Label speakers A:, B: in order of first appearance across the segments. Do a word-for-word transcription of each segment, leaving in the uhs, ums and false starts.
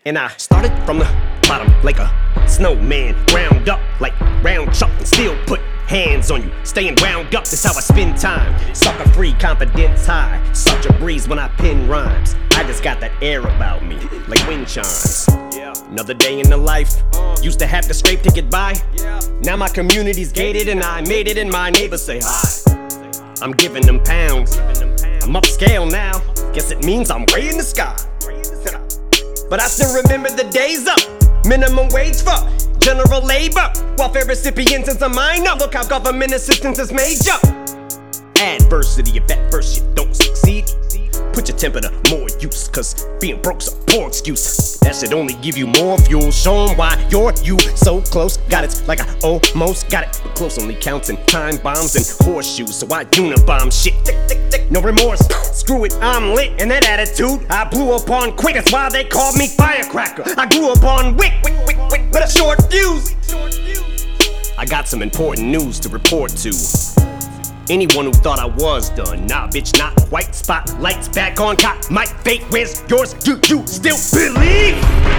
A: And I started from the bottom like a snowman, ground up like round chuck and still put hands on you, staying wound up, that's how I spend time. Sucker free, confidence high, such a breeze when I pen rhymes. I just got that air about me, like wind chimes. Another day in the life, used to have to scrape to get by. Now my community's gated and I made it and my neighbors say hi. I'm giving them pounds, I'm upscale now, guess it means I'm way in the sky. But I still remember the days up, minimum wage for general labor, welfare recipients since I'm minor. Look how government assistance is major. Adversity, if at first you don't succeed, put your temper to more use, cause being broke's a poor excuse. That should only give you more fuel. Show 'em why you're you so close. Got it like I almost got it, but close only counts in time bombs and horseshoes. So I unibomb shit, tick, tick, tick, no remorse. Screw it, I'm lit, and that attitude I blew up on quick. That's why they called me firecracker. I grew up on wick, wick, wick, wick, with a short fuse. I got some important news to report to anyone who thought I was done. Nah, bitch, not quite. Spotlights back on cop. My fate, where's yours? Do you still believe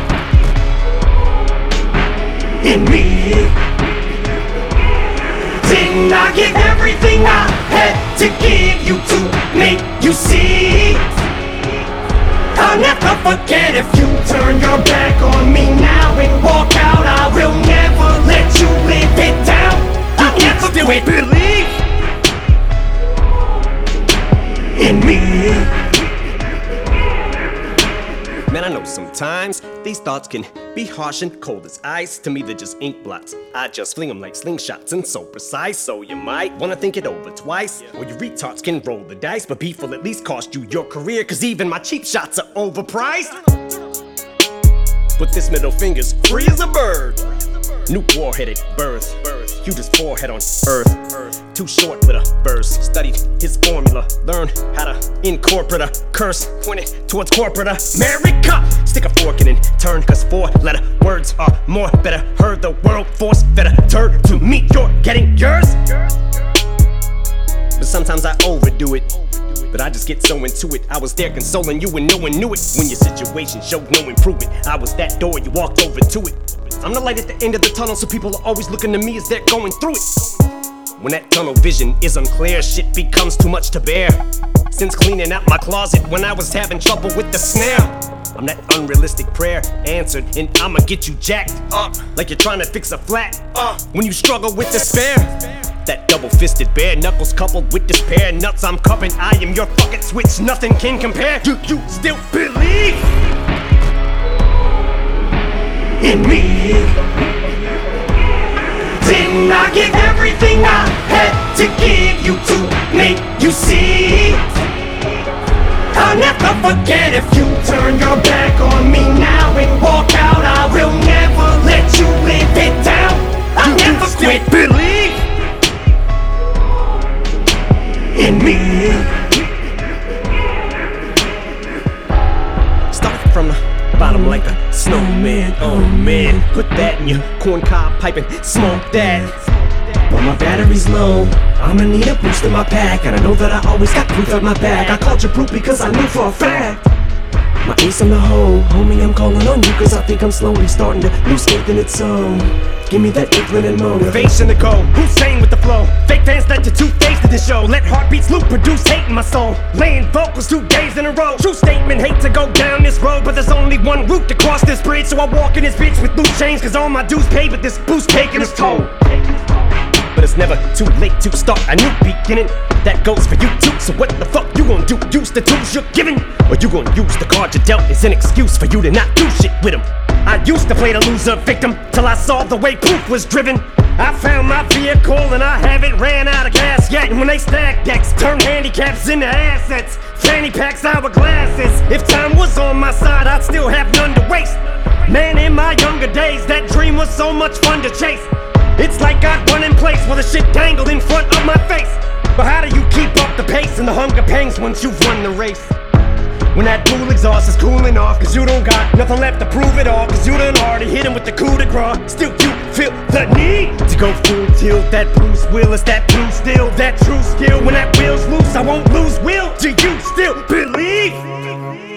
A: in me? Didn't I give everything I had to give you to make you see? I'll never forget if you turn your back on me now and walk out. I will never let you live it down. I'll never still believe in me. Man, I know sometimes these thoughts can be harsh and cold as ice. To me, they're just ink blots. I just fling them like slingshots and so precise. So you might wanna think it over twice, or you retards can roll the dice. But beef will at least cost you your career, cause even my cheap shots are overpriced. But this middle finger's free as a bird. Nuke warhead at birth, hugest forehead on earth. Too short with a verse. Studied his formula, learned how to incorporate a curse, pointed towards corporate America. Stick a fork in and turn, cause four letter words are more better heard. The world force fed a turd to meet your getting yours. But sometimes I overdo it, but I just get so into it. I was there consoling you and no one knew it. When your situation showed no improvement, I was that door, you walked over to it. I'm the light at the end of the tunnel, so people are always looking to me as they're going through it. When that tunnel vision is unclear, shit becomes too much to bear. Since cleaning out my closet when I was having trouble with the snare, I'm that unrealistic prayer answered, and I'ma get you jacked up like you're trying to fix a flat uh, when you struggle with despair. That double-fisted bare knuckles coupled with despair nuts I'm cupping. I am your fucking switch, nothing can compare. Do you still believe in me? Didn't I give everything I had to give you to make you see? I'll never forget if you turn your back on me now and walk out. I will never let you live it down. I'll Do never quit believe in me. Start from the bottom like a snowman, oh man. Put that in your corncob pipe and smoke that. When my battery's low, I'ma need a boost in my pack. And I know that I always got proof at my back. I called you proof because I knew for a fact my ace in the hole. Homie, I'm calling on you cause I think I'm slowly starting to lose faith in its own. Give me that inkling and motivation to go. Hussein with the flow. Fake fans that you're two-faced to the show. Let heartbeats loop, produce hate in my soul. Laying vocals two days in a row. True statement, hate to go down this road, but there's only one route to cross this bridge. So I walk in this bitch with loose chains, cause all my dues paid, but this boost taking its toll. But it's never too late to start a new beginning. That goes for you too, so what the fuck you gonna do? Use the tools you're given, or you gonna use the card you dealt as an excuse for you to not do shit with them? I used to play the loser victim till I saw the way proof was driven. I found my vehicle and I haven't ran out of gas yet. And when they stack decks, turn handicaps into assets. Fanny packs, hourglasses. If time was on my side, I'd still have none to waste. Man, in my younger days, that dream was so much fun to chase. It's like I'd run in place while the shit dangled in front of my face. But how do you keep up the pace and the hunger pangs once you've run the race? When that dual exhaust is cooling off, cause you don't got nothing left to prove it all, cause you done already hit him with the coup de grace. Still you feel the need to go full tilt. That Bruce Willis, that blue still, that true skill. When that wheel's loose, I won't lose will. Do you still believe